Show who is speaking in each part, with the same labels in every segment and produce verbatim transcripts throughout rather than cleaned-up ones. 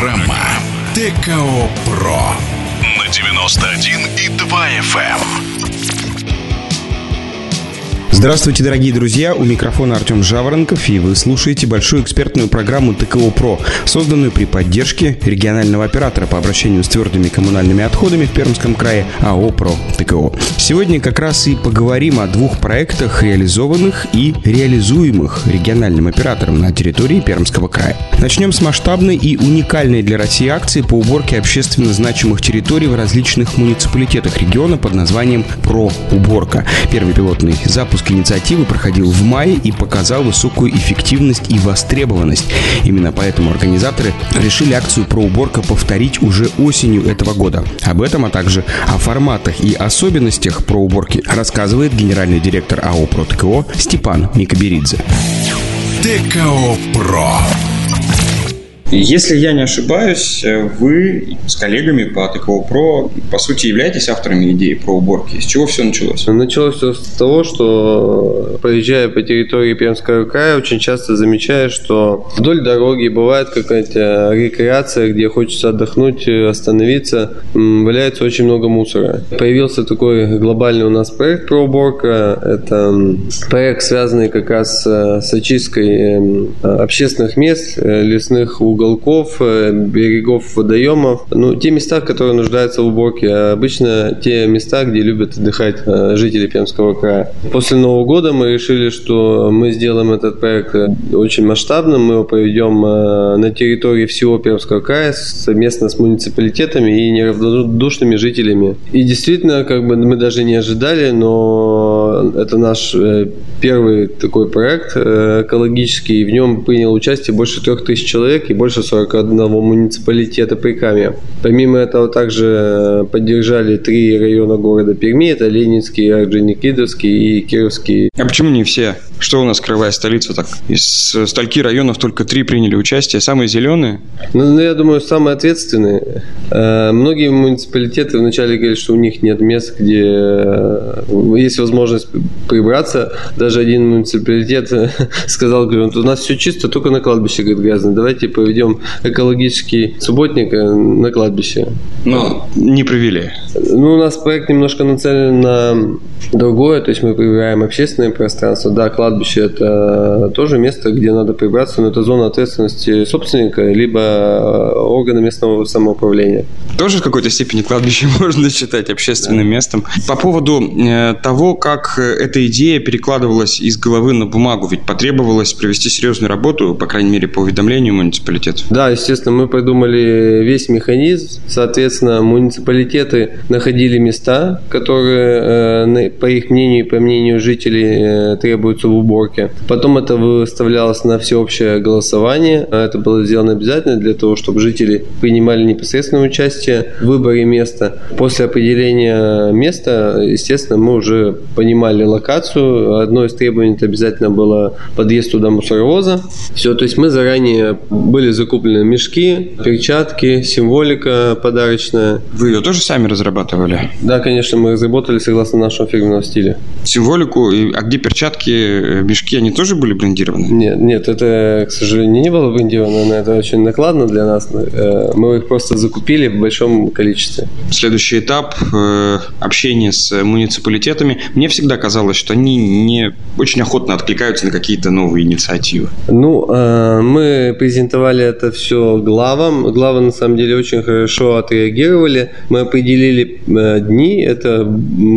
Speaker 1: Программа ТКО Про на девяносто один и два эф эм.
Speaker 2: Здравствуйте, дорогие друзья, у микрофона Артем Жаворонков, и вы слушаете большую экспертную программу ТКО Про, созданную при поддержке регионального оператора по обращению с твердыми коммунальными отходами в Пермском крае АО «Про ТКО». Сегодня как раз и поговорим о двух проектах, реализованных и реализуемых региональным оператором на территории Пермского края. Начнем с масштабной и уникальной для России акции по уборке общественно значимых территорий в различных муниципалитетах региона под названием «Про-уборка». Первый пилотный запуск инициативы проходил в мае и показал высокую эффективность и востребованность. Именно поэтому организаторы решили акцию «Про-уборка» повторить уже осенью этого года. Об этом, а также о форматах и особенностях «Про-уборки» рассказывает генеральный директор АО «Про ТКО» Степан Микоберидзе.
Speaker 1: ТКО Про.
Speaker 3: Если я не ошибаюсь, вы с коллегами по ТКО Про, по сути, являетесь авторами идеи про уборки. С чего все началось?
Speaker 4: Началось все с того, что, проезжая по территории Пермского края, очень часто замечаешь, что вдоль дороги бывает какая-то рекреация, где хочется отдохнуть, остановиться, валяется очень много мусора. Появился такой глобальный у нас проект про уборка. Это проект, связанный как раз с очисткой общественных мест, лесных уголков, берегов водоемов, ну, те места, которые нуждаются в уборке, а обычно те места, где любят отдыхать жители Пермского края. После Нового года мы решили, что мы сделаем этот проект очень масштабным, мы его проведем на территории всего Пермского края совместно с муниципалитетами и неравнодушными жителями. И действительно, как бы мы даже не ожидали, но это наш первый такой проект экологический, и в нем приняло участие больше трех тысяч человек и больше сорок одного муниципалитета Прикамья. Помимо этого также поддержали три района города Перми, это Ленинский, Орджоникидзевский и Кировский.
Speaker 3: А почему не все? Что у нас краевая столица так? Из стольки районов только три приняли участие, самые зеленые?
Speaker 4: Ну, я думаю, самые ответственные. Многие муниципалитеты вначале говорили, что у них нет мест, где есть возможность прибраться. Даже один муниципалитет сказал, говорит, у нас все чисто, только на кладбище, говорит, грязно. Давайте проведем экологический субботник на кладбище.
Speaker 3: Но не провели.
Speaker 4: Ну, у нас проект немножко нацелен на другое, то есть мы прибираем общественное пространство. Да, кладбище – это тоже место, где надо прибраться, но это зона ответственности собственника, либо органа местного самоуправления.
Speaker 3: Тоже в какой-то степени кладбище можно считать общественным да. местом. По поводу э, того, как эта идея перекладывалась из головы на бумагу, ведь потребовалось провести серьезную работу, по крайней мере, по уведомлению муниципалитета.
Speaker 4: Да, естественно, мы придумали весь механизм. Соответственно, муниципалитеты находили места, которые, э, по их мнению и по мнению жителей, э, требуются в уборке. Потом это выставлялось на всеобщее голосование. Это было сделано обязательно для того, чтобы жители принимали непосредственное участие в выборе места. После определения места, естественно, мы уже понимали локацию. Одно из требований это обязательно было подъезд туда мусоровоза. Все, то есть мы заранее были закуплены мешки, перчатки, символика подарочная.
Speaker 3: Вы ее тоже сами разрабатывали?
Speaker 4: Да, конечно, мы разработали согласно нашему фирменному стилю.
Speaker 3: Символику? А где перчатки, мешки, они тоже были брендированы?
Speaker 4: Нет, нет, это, к сожалению, не было брендировано, но это очень накладно для нас. Мы их просто закупили в большом количестве. Следующий
Speaker 3: этап – общение с муниципалитетами. Мне всегда казалось, что они не очень охотно откликаются на какие-то новые инициативы.
Speaker 4: Ну, мы презентовали это все главам. Главы, на самом деле, очень хорошо отреагировали. Мы определили дни. Это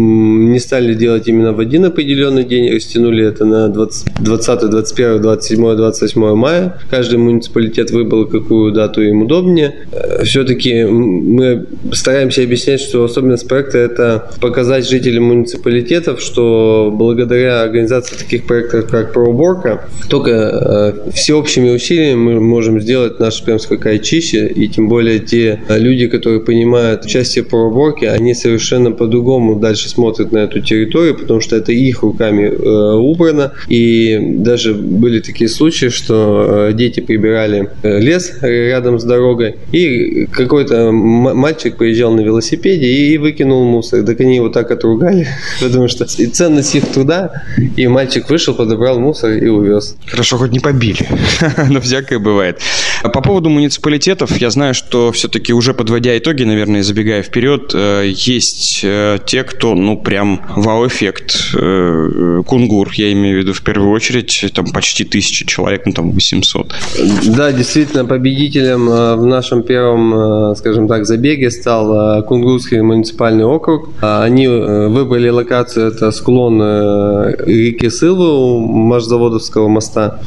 Speaker 4: не стали делать именно в один определенный день. Растянули это на двадцатое, двадцать первое, двадцать седьмое, двадцать восьмое мая. Каждый муниципалитет выбрал, какую дату им удобнее. Все-таки мы стараемся объяснять, что особенность проекта – это показать жителям муниципалитетов, что благодаря организации таких проектов, как «Про-уборка», только всеобщими усилиями мы можем сделать наш Пермский край чище, и тем более те люди, которые принимают участие в «Про-уборке», они совершенно по-другому дальше смотрят на эту территорию, потому что это их руками э, убрано, и даже были такие случаи, что э, дети прибирали лес рядом с дорогой, и какой-то мальчик приезжал на велосипеде и выкинул мусор. Так они его так отругали, потому что ценность их труда, и мальчик вышел, подобрал мусор и увез.
Speaker 3: Хорошо, хоть не побили, но всякое бывает. По поводу муниципалитетов, я знаю, что все-таки уже подводя итоги, наверное, забегая вперед, есть те, кто, ну, прям вау-эффект. Кунгур, я имею в виду в первую очередь, там почти тысяча человек, ну, там восемьсот.
Speaker 4: Да, действительно, победителем в нашем первом, скажем так, забеге стал Кунгурский муниципальный округ. Они выбрали локацию, это склон реки Сылвы у Машзаводовского моста.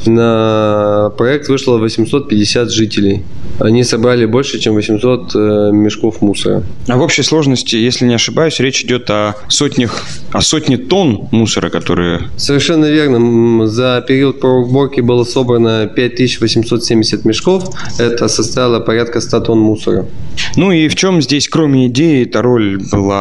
Speaker 4: На проект вышло восемьсот пятьдесят жителей. Они собрали больше, чем восемьсот мешков мусора.
Speaker 3: А в общей сложности, если не ошибаюсь, речь идет о сотнях, о сотне тонн мусора, которые...
Speaker 4: Совершенно верно. За период проуборки было собрано пять тысяч восемьсот семьдесят мешков. Это составило порядка ста тонн мусора.
Speaker 3: Ну и в чем здесь, кроме идеи, эта роль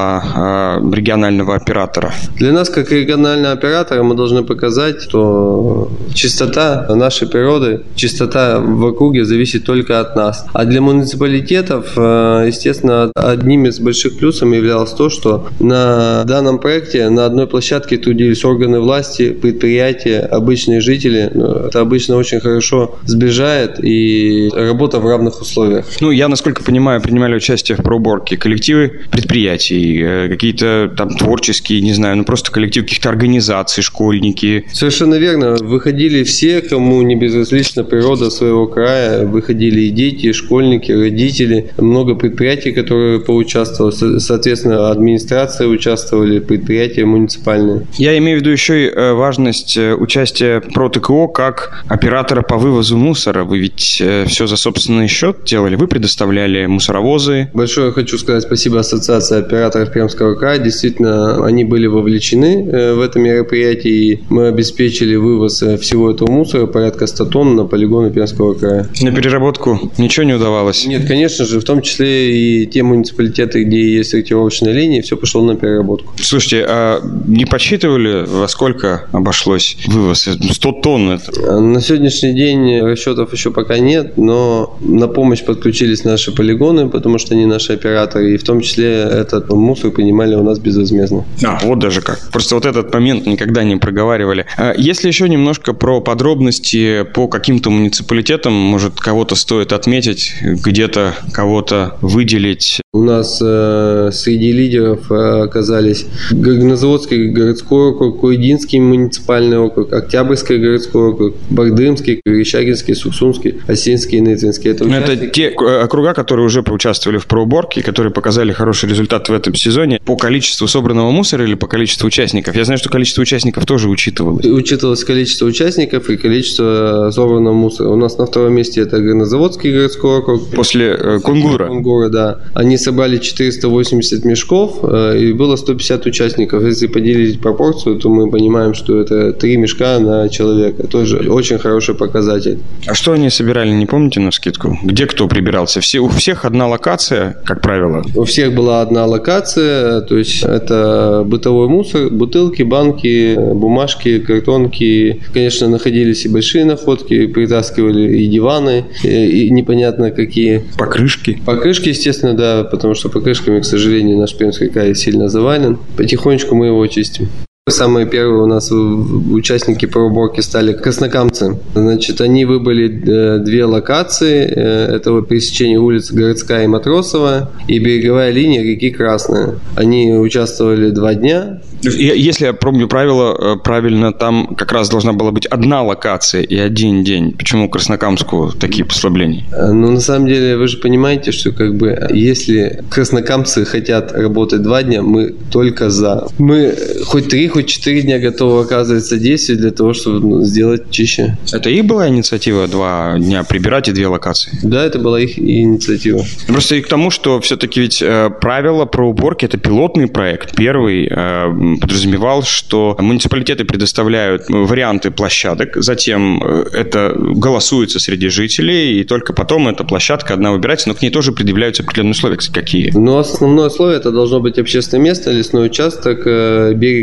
Speaker 3: была э, регионального оператора?
Speaker 4: Для нас, как регионального оператора, мы должны показать, что чистота нашей природы, чистота в округе зависит только от нас. А для муниципалитетов, естественно, одним из больших плюсов являлось то, что на данном проекте на одной площадке трудились органы власти, предприятия, обычные жители. Это обычно очень хорошо сближает и работа в равных условиях.
Speaker 3: Ну, я, насколько понимаю, принимали участие в проуборке коллективы предприятий, какие-то там творческие, не знаю, ну просто коллектив каких-то организаций, школьники.
Speaker 4: Совершенно верно. Выходили все, кому не безразлична природа своего края. Выходили и дети, и школьники, родители. Много предприятий, которые поучаствовали. Соответственно, администрация участвовали, предприятия муниципальные.
Speaker 3: Я имею в виду еще и важность участия ПроТКО как оператора по вывозу мусора. Вы ведь все за собственный счет делали? Вы предоставляли мусоровозы?
Speaker 4: Большое хочу сказать спасибо Ассоциации операторов Пермского края. Действительно, они были вовлечены в это мероприятие, и мы обеспечили вывоз всего этого мусора, порядка ста тонн, на полигоны Пермского края.
Speaker 3: На переработку ничего не удавалось?
Speaker 4: Нет, конечно же, в том числе и те муниципалитеты, где есть сортировочные линии, все пошло на переработку.
Speaker 3: Слушайте, а не подсчитывали, во сколько обошлось вывоз? сто тонн это?
Speaker 4: На сегодняшний день расчетов еще пока нет, но на помощь подключились наши полигоны, потому что они наши операторы, и в том числе этот мусор принимали у нас безвозмездно.
Speaker 3: А, вот даже как. Просто вот этот момент никогда не проговаривали. Если еще немножко про подробности по каким-то муниципалитетам, может, кого-то стоит отметить, где-то кого-то выделить?
Speaker 4: У нас э, среди лидеров э, оказались Горнозаводский городской округ, Куйдинский муниципальный округ, Октябрьский городской округ, Багдымский, Верещагинский, Суксунский, Осинский и Нытвинский. Это,
Speaker 3: это те округа, которые уже поучаствовали в проуборке, которые показали хороший результат в этом сезоне по количеству собранного мусора или по количеству участников? Я знаю, что количество участников тоже учитывалось.
Speaker 4: Учитывалось количество участников и количество собранного мусора. У нас на втором месте это Горнозаводский городской округ.
Speaker 3: После э, Кунгура?
Speaker 4: Кунгура, да. Они собрали четыреста восемьдесят мешков, э, и было сто пятьдесят участников. Если поделить пропорцию, то мы понимаем, что это три мешка на человека. Тоже очень хороший показатель.
Speaker 3: А что они собирали, не помните навскидку? Где кто прибирался? Все, у всех одна локация, как правило?
Speaker 4: У всех была одна локация, то есть это бытовой мусор, бутылки, банки, бумажки, картонки. Конечно, находились и большие находки, притаскивали и диваны, и, и непонятно какие.
Speaker 3: Покрышки?
Speaker 4: Покрышки, естественно, да, потому что покрышками, к сожалению, наш Пермский край сильно завален. Потихонечку мы его чистим. Самые первые у нас участники проуборки стали краснокамцы. Значит, они выбрали две локации. Это пересечение улиц Городская и Матросова и береговая линия реки Красная. Они участвовали два дня.
Speaker 3: Если я помню правила правильно, там как раз должна была быть одна локация и один день. Почему Краснокамску такие послабления?
Speaker 4: Ну, на самом деле, вы же понимаете, что как бы если краснокамцы хотят работать два дня, мы только за. Мы хоть три, хоть четыре дня готовы оказывать содействие для того, чтобы ну, сделать чище.
Speaker 3: Это их была инициатива два дня прибирать и две локации?
Speaker 4: Да, это была их инициатива.
Speaker 3: Просто и к тому, что все-таки ведь э, правила про уборки – это пилотный проект. Первый э, подразумевал, что муниципалитеты предоставляют варианты площадок, затем это голосуется среди жителей, и только потом эта площадка одна выбирается, но к ней тоже предъявляются определенные условия. Какие?
Speaker 4: Ну, основное условие – это должно быть общественное место, лесной участок, берег водоема,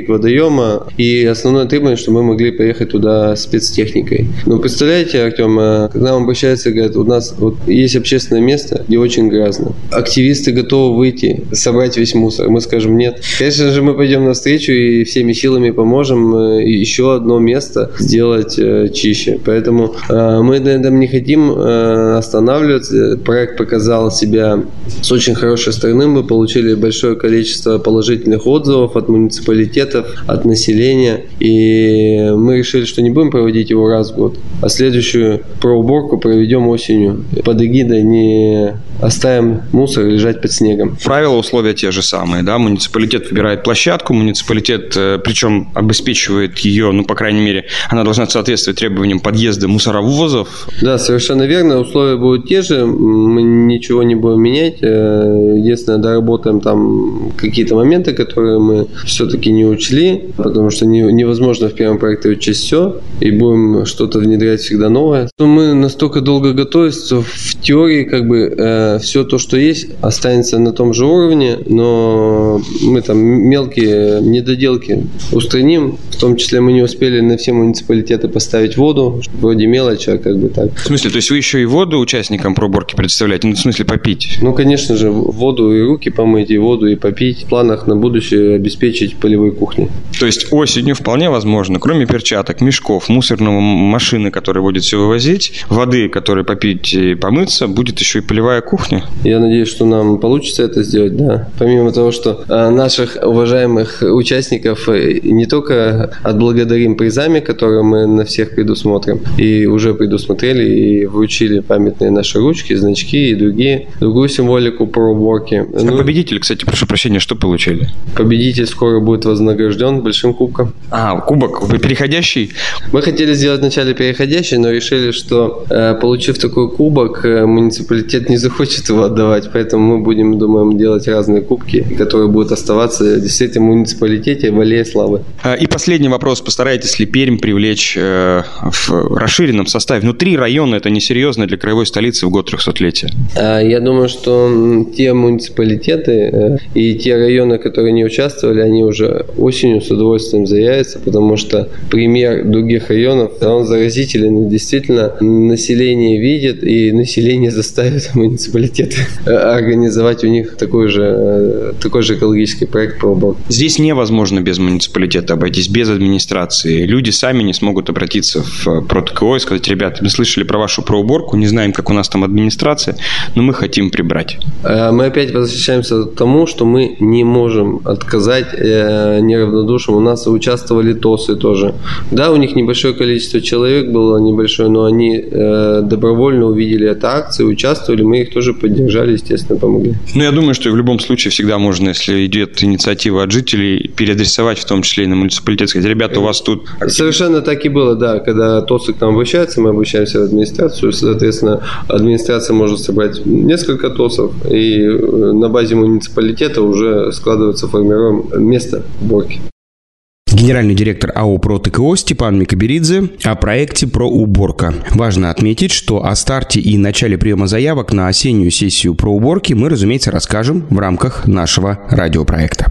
Speaker 4: Артема. И основное требование, что мы могли поехать туда спецтехникой. Но представляете, Артем, к нам обращаются и говорят, у нас вот есть общественное место, где очень грязно. Активисты готовы выйти, собрать весь мусор. Мы скажем нет. Конечно же, мы пойдем навстречу и всеми силами поможем еще одно место сделать чище. Поэтому мы на этом не хотим останавливаться. Проект показал себя с очень хорошей стороны. Мы получили большое количество положительных отзывов от муниципалитетов, от населения. И мы решили, что не будем проводить его раз в год, а следующую проуборку проведем осенью. Под эгидой не оставим мусор лежать под снегом.
Speaker 3: Правила, условия те же самые, да? Муниципалитет выбирает площадку, муниципалитет, причем обеспечивает ее, ну, по крайней мере, она должна соответствовать требованиям подъезда мусоровозов.
Speaker 4: Да, совершенно верно. Условия будут те же, мы ничего не будем менять. Единственное, доработаем там какие-то моменты, которые мы все-таки не учли, потому что невозможно в первом проекте учесть все, и будем что-то внедрять всегда новое. Но мы настолько долго готовились, что в теории как бы э, все то, что есть, останется на том же уровне, но мы там мелкие недоделки устраним. В том числе мы не успели на все муниципалитеты поставить воду, вроде мелочи, а как бы так.
Speaker 3: В смысле, то есть вы еще и воду участникам проуборки представляете? Ну, в смысле, попить?
Speaker 4: Ну, конечно же, воду и руки помыть, и воду и попить. В планах на будущее обеспечить полевой кухней.
Speaker 3: То есть осенью вполне возможно, кроме перчаток, мешков, мусорного машины, которая будет все вывозить, воды, которой попить и помыться, будет еще и полевая кухня?
Speaker 4: Я надеюсь, что нам получится это сделать, да. Помимо того, что наших уважаемых участников не только отблагодарим призами, которые мы на всех предусмотрим, и уже предусмотрели и вручили памятные наши ручки, значки и другие, другую символику про уборки.
Speaker 3: А ну, победитель, кстати, прошу прощения, что получили?
Speaker 4: Победитель скоро будет вознагражден большим кубком.
Speaker 3: А, кубок переходящий?
Speaker 4: Мы хотели сделать вначале переходящий, но решили, что получив такой кубок, муниципалитет не захочет его отдавать, поэтому мы будем, думаем, делать разные кубки, которые будут оставаться действительно в муниципалитете в аллее славы.
Speaker 3: И последний вопрос. Постарайтесь ли Пермь привлечь э, в расширенном составе? Ну, три района – это несерьезно для краевой столицы в год трехсотлетия.
Speaker 4: Я думаю, что те муниципалитеты и те районы, которые не участвовали, они уже осенью с удовольствием заявятся, потому что пример других районов, он заразителен. И действительно, население видит, и население заставит муниципалитеты организовать у них такой же, такой же экологический проект по уборке.
Speaker 3: Здесь невозможно без муниципалитета обойтись, без администрации. Люди сами не смогут обратиться в ПроТКО и сказать: ребята, мы слышали про вашу проуборку, не знаем, как у нас там администрация, но мы хотим прибрать.
Speaker 4: Мы опять возвращаемся к тому, что мы не можем отказать неравнодушным. У нас участвовали ТОСы тоже. Да, у них небольшое количество человек было, небольшое, но они добровольно увидели эту акцию, участвовали, мы их тоже поддержали, естественно, помогли.
Speaker 3: Ну, я думаю, что и в любом случае всегда можно, если идет инициатива от жителей, переадресовать, в том числе и на муниципалитет, сказать: ребята, у вас тут...
Speaker 4: Совершенно так и было, да. Когда ТОСы к нам обращаются, мы обращаемся в администрацию, соответственно, администрация может собрать несколько ТОСов, и на базе муниципалитета уже складывается, формируем место уборки.
Speaker 2: Генеральный директор АО «ПроТКО» Степан Микаберидзе о проекте «Проуборка». Важно отметить, что о старте и начале приема заявок на осеннюю сессию проуборки мы, разумеется, расскажем в рамках нашего радиопроекта.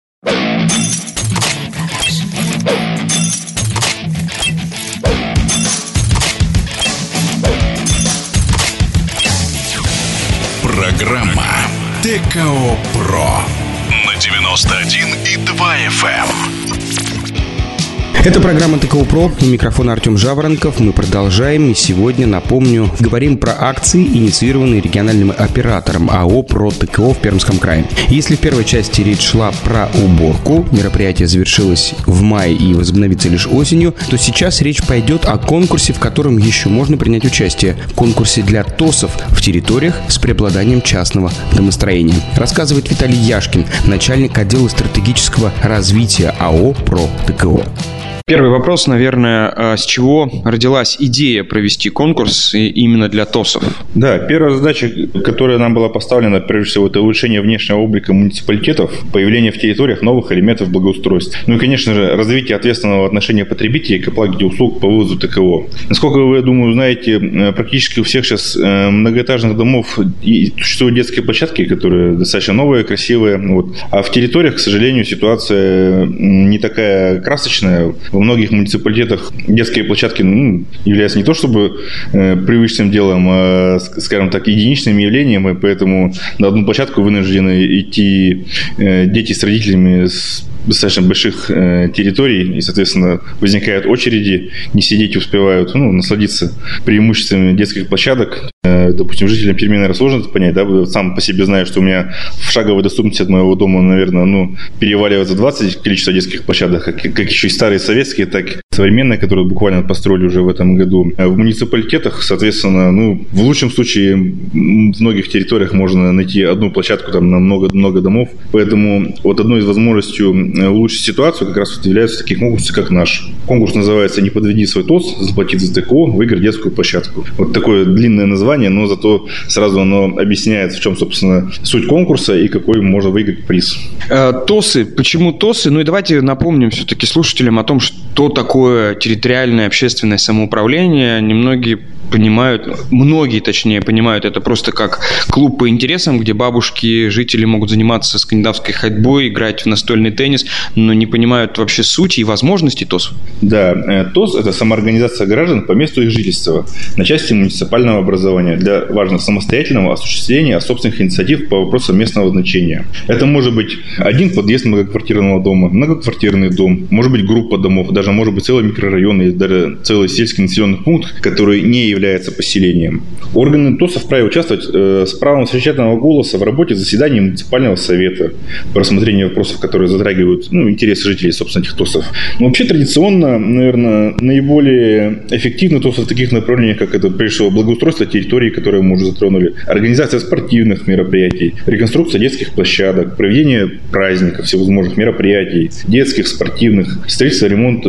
Speaker 1: Программа ТКО ПРО на девяносто один и два эф эм.
Speaker 2: Это программа ТКО ПРО. У микрофона Артем Жаворонков. Мы продолжаем. И сегодня, напомню, говорим про акции, инициированные региональным оператором АО «ПроТКО» в Пермском крае. Если в первой части речь шла про уборку, мероприятие завершилось в мае и возобновится лишь осенью, то сейчас речь пойдет о конкурсе, в котором еще можно принять участие. Конкурсе для ТОСов в территориях с преобладанием частного домостроения. Рассказывает Виталий Яшкин, начальник отдела стратегического развития АО «ПроТКО».
Speaker 3: Первый вопрос, наверное, с чего родилась идея провести конкурс именно для ТОСов?
Speaker 5: Да, первая задача, которая нам была поставлена, прежде всего, это улучшение внешнего облика муниципалитетов, появление в территориях новых элементов благоустройства. Ну и, конечно же, развитие ответственного отношения потребителей к оплате услуг по вывозу ТКО. Насколько вы, я думаю, знаете, практически у всех сейчас многоэтажных домов существуют детские площадки, которые достаточно новые, красивые. Вот. А в территориях, к сожалению, ситуация не такая красочная. Во многих муниципалитетах детские площадки ну, являются не то чтобы э, привычным делом, а, скажем так, единичным явлением, и поэтому на одну площадку вынуждены идти э, дети с родителями с достаточно больших э, территорий, и, соответственно, возникают очереди, не сидеть успевают, ну, насладиться преимуществами детских площадок. Э, допустим, жителям Перми, наверное, сложно это понять, да, сам по себе знаю, что у меня в шаговой доступности от моего дома, наверное, ну, переваливает за двадцать количество детских площадок, как, как еще и старые советские, так и современные, которые буквально построили уже в этом году. В муниципалитетах, соответственно, ну, в лучшем случае в многих территориях можно найти одну площадку там на много-много домов, поэтому вот одной из возможностей улучшить ситуацию как раз вот являются такие конкурсы, как наш. Конкурс называется «Не подведи свой ТОС, заплати за ТКО, выиграй детскую площадку». Вот такое длинное название, но зато сразу оно объясняет, в чем, собственно, суть конкурса и какой можно выиграть приз.
Speaker 3: ТОСы. Почему ТОСы? Ну и давайте напомним все-таки слушателям о том, что такое территориальное общественное самоуправление. Немногие понимают, многие, точнее, понимают это просто как клуб по интересам, где бабушки, жители могут заниматься скандинавской ходьбой, играть в настольный теннис, но не понимают вообще сути и возможности ТОС.
Speaker 5: Да, ТОС – это самоорганизация граждан по месту их жительства на части муниципального образования для важного самостоятельного осуществления собственных инициатив по вопросам местного значения. Это может быть один подъезд многоквартирного дома, многоквартирный дом, может быть группа домов, даже может быть целый микрорайон или даже целый сельский населенный пункт, который не является является поселением. Органы ТОСа вправе участвовать э, с правом совещательного голоса в работе заседаний муниципального совета по рассмотрению вопросов, которые затрагивают ну, интересы жителей, собственно, этих ТОСов. Но вообще традиционно, наверное, наиболее эффективны ТОСы в таких направлениях, как это, прежде всего, благоустройство территории, которые мы уже затронули, организация спортивных мероприятий, реконструкция детских площадок, проведение праздников, всевозможных мероприятий, детских, спортивных, строительство, ремонт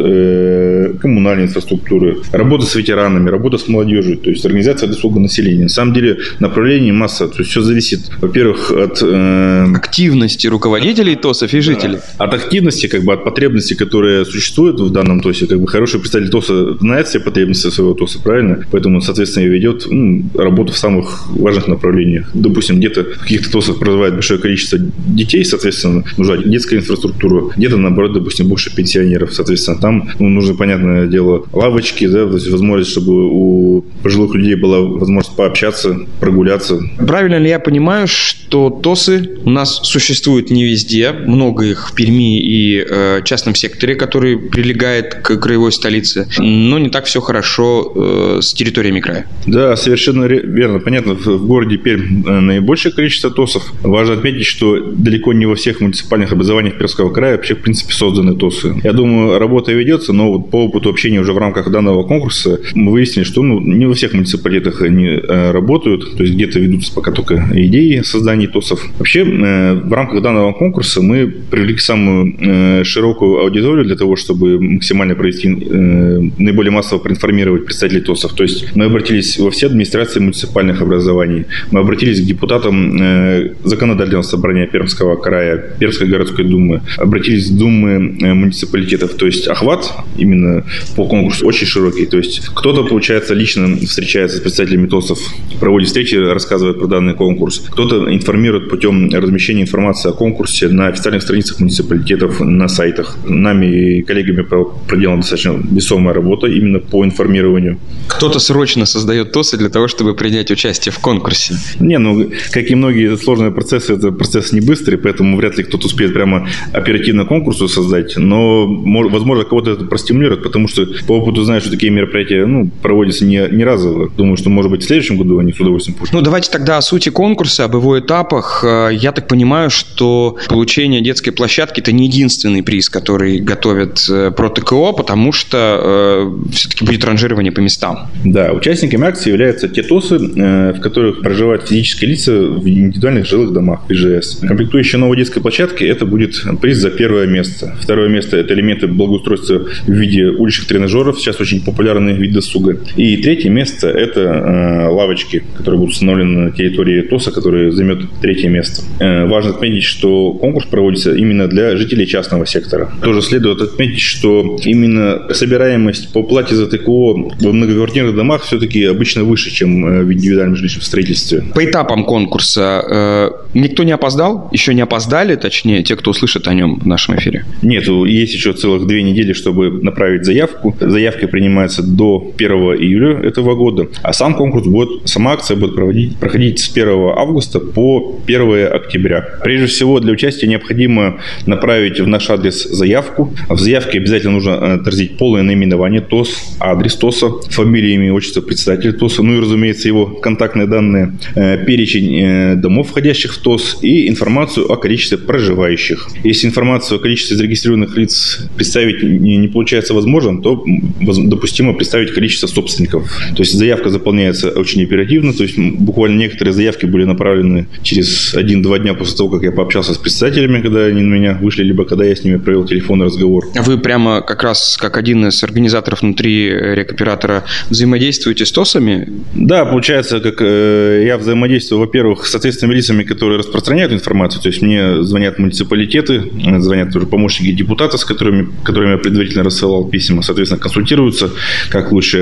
Speaker 5: э, коммунальной инфраструктуры, работа с ветеранами, работа с молодежью, то есть организация досуга населения. На самом деле направлений масса, то есть все зависит, во-первых, от э,
Speaker 3: активности руководителей ТОСов и жителей.
Speaker 5: Да, от активности, как бы от потребностей, которые существуют в данном ТОСе. Как бы хороший представитель ТОСа знает все потребности своего ТОСа, правильно? Поэтому, соответственно, и ведет ну, работу в самых важных направлениях. Допустим, где-то в каких-то ТОСах проживает большое количество детей, соответственно, нужна детская инфраструктура, где-то, наоборот, допустим, больше пенсионеров, соответственно, там ну, нужно, понятное дело, лавочки, да, то есть возможность, чтобы у пожилых людей была возможность пообщаться, прогуляться.
Speaker 3: Правильно ли я понимаю, что ТОСы у нас существуют не везде, много их в Перми и э, частном секторе, который прилегает к краевой столице, но не так все хорошо э, с территориями края?
Speaker 5: Да, совершенно верно. Понятно, в городе Пермь наибольшее количество ТОСов. Важно отметить, что далеко не во всех муниципальных образованиях Пермского края вообще, в принципе, созданы ТОСы. Я думаю, работа ведется, но вот по опыту общения уже в рамках данного конкурса мы выяснили, что ну, не во всех муниципалитетах они э, работают, то есть где-то ведутся пока только идеи создания ТОСов. Вообще, э, в рамках данного конкурса мы привлекли самую э, широкую аудиторию для того, чтобы максимально провести, э, наиболее массово проинформировать представителей ТОСов. То есть мы обратились во все администрации муниципальных образований, мы обратились к депутатам э, законодательного собрания Пермского края, Пермской городской думы, обратились к думы э, муниципалитетов. То есть охват именно по конкурсу очень широкий. То есть кто-то, получается, лично встречается с представителями ТОСов, проводит встречи, рассказывает про данный конкурс. Кто-то информирует путем размещения информации о конкурсе на официальных страницах муниципалитетов, на сайтах. Нами и коллегами проделана достаточно весомая работа именно по информированию.
Speaker 3: Кто-то срочно создает ТОСы для того, чтобы принять участие в конкурсе.
Speaker 5: Не, ну, как и многие сложные процессы, это процесс не быстрый, поэтому вряд ли кто-то успеет прямо оперативно конкурсу создать, но, возможно, кого-то это простимулирует, потому что по опыту знаю, что такие мероприятия ну, проводятся не, не разово. Думаю, что, может быть, в следующем году они с удовольствием пустят.
Speaker 3: Ну, давайте тогда о сути конкурса, об его этапах. Я так понимаю, что получение детской площадки – это не единственный приз, который готовят про ТКО, потому что э, все-таки будет ранжирование по местам.
Speaker 5: Да, участниками акции являются те те ТОСы, в которых проживают физические лица в индивидуальных жилых домах, и жэ эс. Комплектующая новой детской площадки – это будет приз за первое место. Второе место – это элементы благоустройства в виде уличных тренажеров, сейчас очень популярный вид досуга. И третье место – это э, лавочки, которые будут установлены на территории ТОСа, которые займет третье место. Э, важно отметить, что конкурс проводится именно для жителей частного сектора. Тоже следует отметить, что именно собираемость по плате за ТКО в многоквартирных домах все-таки обычно выше, чем в индивидуальном жилищном строительстве.
Speaker 3: По этапам конкурса э, никто не опоздал? Еще не опоздали, точнее, те, кто услышит о нем в нашем эфире?
Speaker 5: Нет, есть еще целых две недели, чтобы направить заявку. Заявки принимаются до первого июля этого года, а сам конкурс будет, сама акция будет проводить, проходить с первого августа по первое октября. Прежде всего, для участия необходимо направить в наш адрес заявку. В заявке обязательно нужно отразить полное наименование ТОС, адрес ТОСа, фамилия, имя, отчество председателя ТОСа, ну и, разумеется, его контактные данные, перечень домов, входящих в ТОС, и информацию о количестве проживающих. Если информацию о количестве зарегистрированных лиц представить не получается возможным, то допустимо представить количество собственников. То есть заявка заполняется очень оперативно, то есть буквально некоторые заявки были направлены через один-два дня после того, как я пообщался с председателями, когда они на меня вышли, либо когда я с ними провел телефонный разговор.
Speaker 3: Вы прямо как раз как один из организаторов внутри рекоператора взаимодействуете с ТОСами?
Speaker 5: Да, получается, как э, я взаимодействую, во-первых, с ответственными лицами, которые распространяют информацию, то есть мне звонят муниципалитеты, звонят тоже помощники депутата, с которыми, которыми я предварительно рассылал письма, соответственно, консультируются, как лучше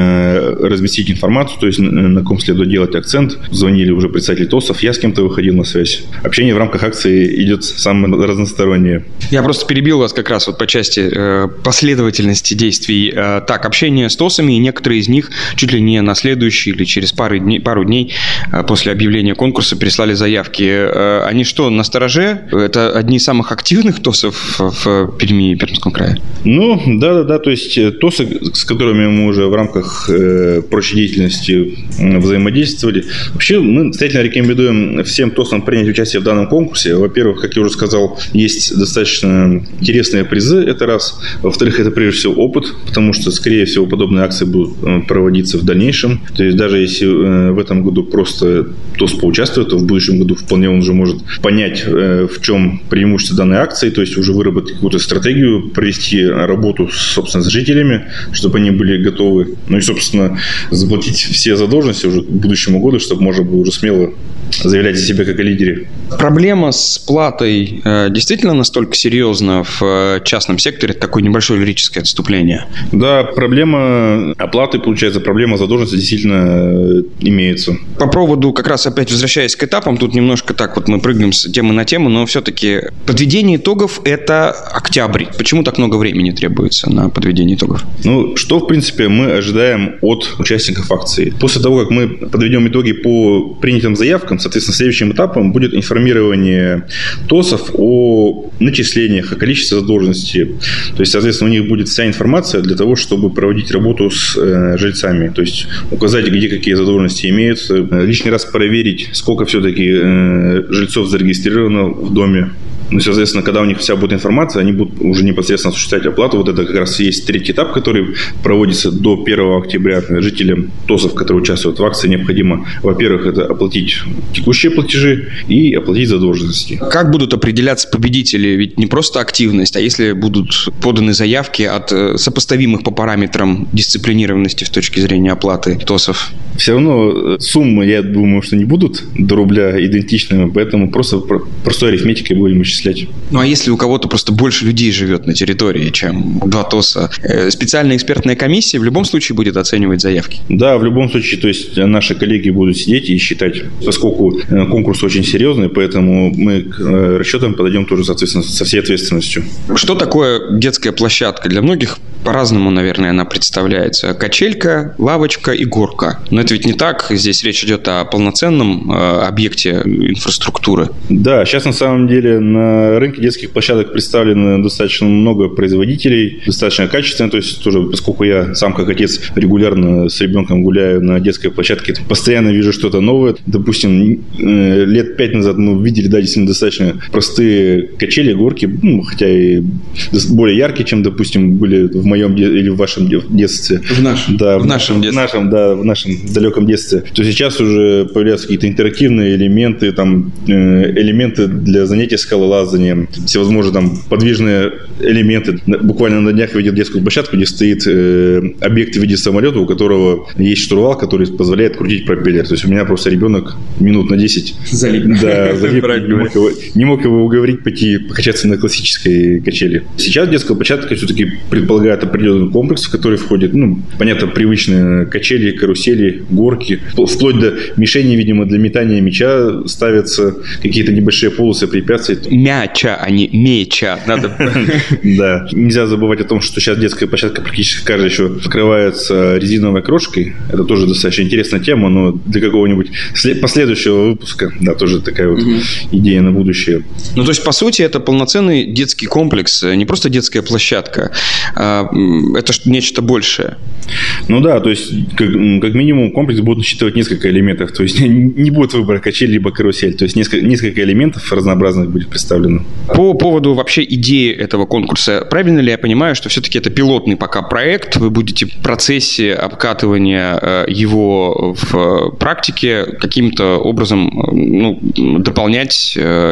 Speaker 5: э, разместить информацию, то есть на, на ком следует делать акцент. Звонили уже представители ТОСов, я с кем-то выходил на связь. Общение в рамках акции идет самое разностороннее.
Speaker 3: Я просто перебил вас как раз вот по части э, последовательности действий. Э, так, общение с ТОСами, и некоторые из них чуть ли не на следующий или через пару дней, пару дней э, после объявления конкурса прислали заявки. Э, они что, на стороже? Это одни из самых активных ТОСов в Перми и Пермском крае?
Speaker 5: Ну, да-да-да, то есть ТОСы, с которыми мы уже в рамках э, прочей деятельности взаимодействовали. Вообще, мы настоятельно рекомендуем всем ТОСам принять участие в данном конкурсе. Во-первых, как я уже сказал, есть достаточно интересные призы, это раз. Во-вторых, это прежде всего опыт, потому что, скорее всего, подобные акции будут проводиться в дальнейшем. То есть даже если в этом году просто ТОС поучаствует, то в будущем году вполне он уже может понять, в чем преимущество данной акции, то есть уже выработать какую-то стратегию, провести работу, собственно, с жителями, чтобы они были готовы. Ну и, собственно, заплатить все задолженности уже к будущему году, чтобы можно было уже смело заявлять о себе как о лидере.
Speaker 3: Проблема с платой э, действительно настолько серьезна в э, частном секторе? Это такое небольшое лирическое отступление.
Speaker 5: Да, проблема оплаты, получается, проблема задолженности действительно имеется.
Speaker 3: По поводу, как раз опять возвращаясь к этапам, тут немножко так вот мы прыгнем с темы на тему, но все-таки подведение итогов – это октябрь. Почему так много времени требуется на подведение итогов?
Speaker 5: Ну, что, в принципе, мы ожидаем от участников акции? После того, как мы подведем итоги по принятым заявкам, соответственно, следующим этапом будет информирование ТОСов о начислениях, о количестве задолженности. То есть, соответственно, у них будет вся информация для того, чтобы проводить работу с э, жильцами. То есть, указать, где какие задолженности имеются, лишний раз проверить, сколько все-таки э, жильцов зарегистрировано в доме. Ну, соответственно, когда у них вся будет информация, они будут уже непосредственно осуществлять оплату. Вот это как раз и есть третий этап, который проводится до первого октября. Жителям ТОСов, которые участвуют в акции, необходимо, во-первых, это оплатить текущие платежи и оплатить задолженности.
Speaker 3: Как будут определяться победители? Ведь не просто активность, а если будут поданы заявки от сопоставимых по параметрам дисциплинированности с точки зрения оплаты ТОСов?
Speaker 5: Все равно суммы, я думаю, что не будут до рубля идентичными, поэтому просто простой арифметикой будем исчислять.
Speaker 3: Ну, а если у кого-то просто больше людей живет на территории, чем два ТОСа, специальная экспертная комиссия в любом случае будет оценивать заявки?
Speaker 5: Да, в любом случае, то есть наши коллеги будут сидеть и считать, поскольку конкурс очень серьезный, поэтому мы к расчетам подойдем тоже, соответственно, со всей ответственностью. Что
Speaker 3: такое детская площадка? Для многих по-разному, наверное, она представляется. Качелька, лавочка и горка. Но это ведь не так. Здесь речь идет о полноценном объекте инфраструктуры.
Speaker 5: Да, сейчас на самом деле на рынке детских площадок представлено достаточно много производителей, достаточно качественно, то есть тоже, поскольку я сам как отец регулярно с ребенком гуляю на детской площадке, постоянно вижу что-то новое. Допустим, лет пять назад мы видели, да, действительно достаточно простые качели, горки, ну, хотя и более яркие, чем, допустим, были в моем моем де- или в вашем де- детстве.
Speaker 3: В нашем.
Speaker 5: Да,
Speaker 3: в, в нашем детстве.
Speaker 5: В нашем, да, в нашем далеком детстве. То сейчас уже появляются какие-то интерактивные элементы, там, элементы для занятий скалолазанием, всевозможные там подвижные элементы. Буквально на днях я видел детскую площадку, где стоит э, объект в виде самолета, у которого есть штурвал, который позволяет крутить пропеллер. То есть у меня просто ребенок минут на десять
Speaker 3: залип.
Speaker 5: Да, залип, не, мог его, не мог его уговорить пойти покачаться на классической качели. Сейчас детская площадка все-таки предполагает определенный комплекс, в который входит, ну, понятно, привычные качели, карусели, горки. Вплоть до мишени, видимо, для метания мяча ставятся какие-то небольшие полосы препятствий.
Speaker 3: Мяча, а не меча. Надо...
Speaker 5: Да. Нельзя забывать о том, что сейчас детская площадка практически каждая еще покрывается резиновой крошкой. Это тоже достаточно интересная тема, но для какого-нибудь последующего выпуска, да, тоже такая вот угу. идея на будущее.
Speaker 3: Ну, то есть, по сути, это полноценный детский комплекс, не просто детская площадка, а это нечто большее.
Speaker 5: Ну да, то есть, как, как минимум, комплекс будет насчитывать несколько элементов. То есть, не будет выбора качель либо карусель. То есть, несколько, несколько элементов разнообразных будет представлено.
Speaker 3: По поводу вообще идеи этого конкурса, правильно ли я понимаю, что все-таки это пилотный пока проект, вы будете в процессе обкатывания его в практике каким-то образом, ну, дополнять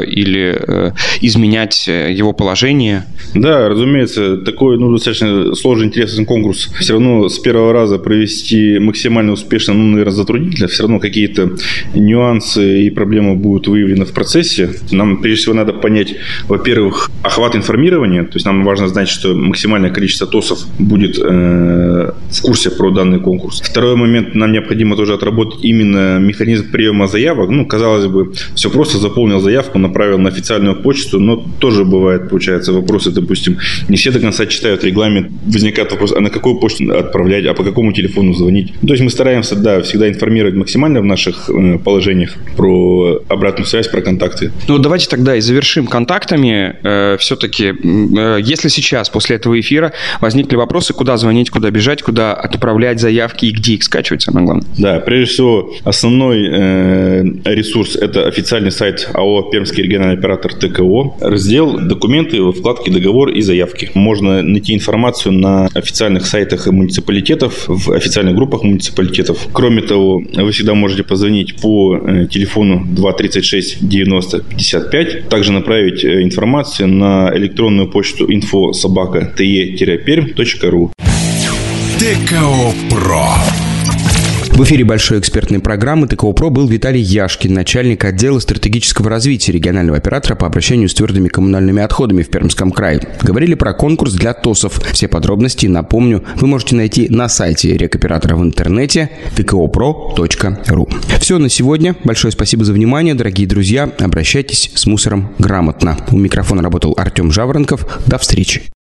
Speaker 3: или изменять его положение?
Speaker 5: Да, разумеется, такой, ну, достаточно сложный, интересный конкурс. Все равно с первого раза провести максимально успешно, ну, наверное, затруднительно. Все равно какие-то нюансы и проблемы будут выявлены в процессе. Нам, прежде всего, надо понять, во-первых, охват информирования. То есть нам важно знать, что максимальное количество ТОСов будет э, в курсе про данный конкурс. Второй момент, нам необходимо тоже отработать именно механизм приема заявок. Ну, казалось бы, все просто, заполнил заявку, направил на официальную почту, но тоже бывает, получается, вопросы, допустим, не все до конца читают регламент, возникает вопрос, а на какую почту отправлять, а по какому телефону звонить. То есть мы стараемся, да, всегда информировать максимально в наших э, положениях про обратную связь, про контакты.
Speaker 3: Ну, давайте тогда и завершим контактами. Э, все-таки, э, если сейчас, после этого эфира, возникли вопросы, куда звонить, куда бежать, куда отправлять заявки и где их скачивать, самое главное.
Speaker 5: Да, прежде всего, основной э, ресурс – это официальный сайт АО «Пермский региональный оператор ТКО». Раздел «Документы», во вкладке «Договор и заявки». Можно найти информацию на официальных сайтах муниципалитетов, в официальных группах муниципалитетов. Кроме того, вы всегда можете позвонить по э, телефону два тридцать шесть девяносто пятьдесят пять. Также направить э, информацию на электронную почту инфо собака те перм точка ру.
Speaker 1: ТКО Про.
Speaker 2: В эфире большой экспертной программы ТКО Про был Виталий Яшкин, начальник отдела стратегического развития регионального оператора по обращению с твердыми коммунальными отходами в Пермском крае. Говорили про конкурс для ТОСов. Все подробности, напомню, вы можете найти на сайте рекоператора в интернете тэ ка о про точка ру. Все на сегодня. Большое спасибо за внимание, дорогие друзья. Обращайтесь с мусором грамотно. У микрофона работал Артем Жаворонков. До встречи.